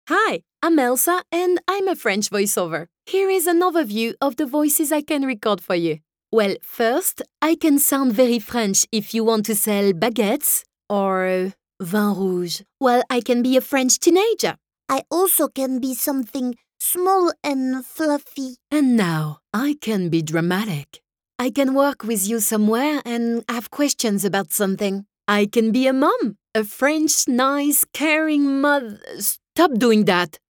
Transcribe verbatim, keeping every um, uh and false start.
Hi, I'm Elsa and I'm a French voiceover. Here is an overview of the voices I can record for you. Well, first, I can sound very French if you want to sell baguettes or vin rouge. Well, I can be a French teenager. I also can be something small and fluffy. And now, I can be dramatic. I can work with you somewhere and have questions about something. I can be a mom, a French, nice, caring mother. Stop doing that.